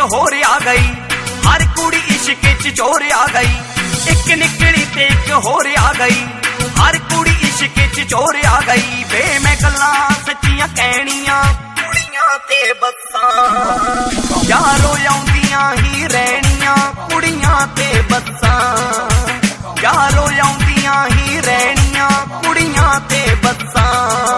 होर आ गई, हर कुड़ी इश्क च चोर आ गई। एक निकली ते एक होर आ गई, हर कुड़ी इश्क च चोर आ गई। वे मैं गल्लां सच्चियां कहनियां कुड़ियां ते बस्सां, यारो आउंदियां ही रहनियां कुड़ियां ते बस्सां, यारो आउंदियां ही रहनियां कुड़ियां ते बस्सां।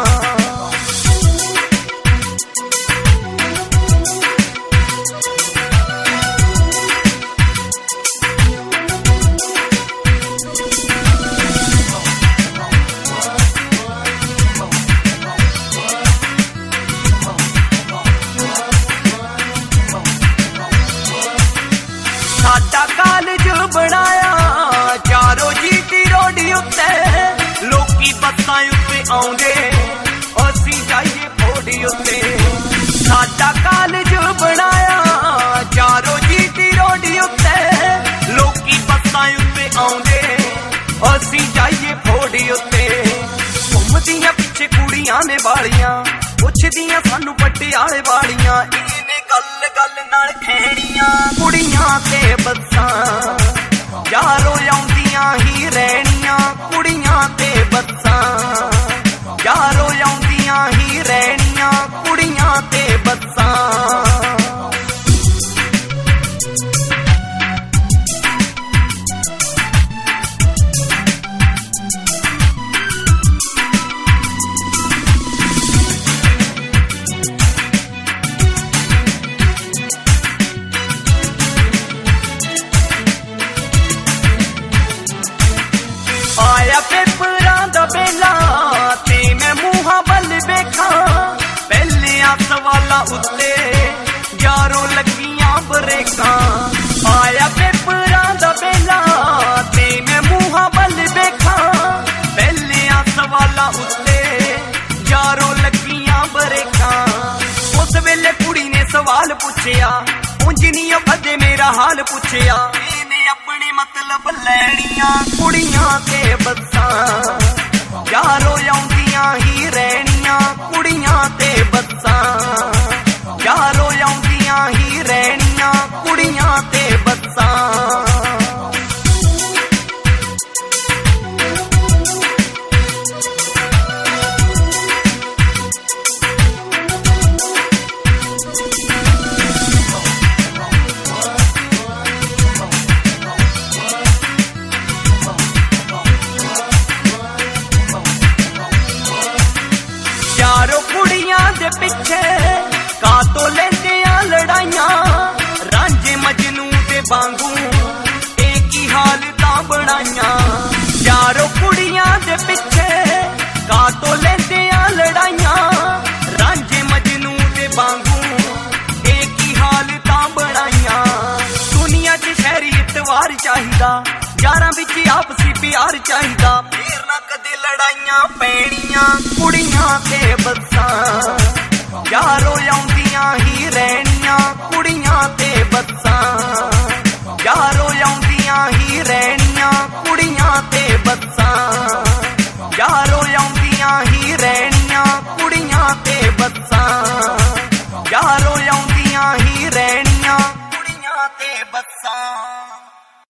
साडा कालज बनाया चारो जीटी रोड उत्ते, लोकी बस्सां उत्ते आउंदे असीं जाइए फोड़ी उत्ते। साडा कालज बनाया चारो जीटी रोड उत्ते, लोकी बस्सां उत्ते आउंदे असीं जाइए फोड़ी उत्ते। घुमदियां पिछे कुड़ियां ने वालियां, पुछदियां सानू पटियाले वालियां, इने गल गल नाल खेड़ियां कुड़ियां ते बस्सां, यारो आउंदियां ही रहनियां कुड़ियां ते बस्सां, यारो आउंदियां ही रहनियां कुड़ियां ते बस्सां। आया पेपरां दा बेला ते मैं मूहां बल वेखां, पहलियां सवालां उत्ते यारो लगियां बरेकां। आया पेपरां दा बेला ते मैं मूहां बल वेखां, पहलियां सवालां उत्ते यारो लगियां बरेकां। उस वेले कुड़ी ने सवाल पुछया, उंज नी कदे मेरा हाल पुछया, इने अपने मतलब लैनियां कुड़ियां ते बस्सां, यारो आउंदियां ही रहनियां कुड़ियां ते बस्सां, यारो आउंदियां ही रहनियां कुड़ियां ते बस्सां। यारो कुड़ियां दे पिछे कातो लेंदियां लड़ाइयां, रांझे मजनू दे वांगू एक ही हालतां बनाइयां। यारो कुड़ियां दे पिछे कातो लेंदियां लड़ाइयां, रांझे मजनू दे वांगू एक ही हालतां बनाइयां। दुनिया च शहरी इतवार चाहिदा, यारां विच आपसी प्यार चाहिदा, फिर ना कदे लड़ाइयां पैणियां कुड़ियां ते बस्सां, यारो आउंदियां ही रहनियां कुड़ियां ते बस्सां, यारो आउंदियां ही रहनियां कुड़ियां ते बस्सां, यारो आउंदियां ही रहनियां कुड़ियां ते बस्सां, यारो आउंदियां ही रहनियां कुड़ियां ते बस्सां।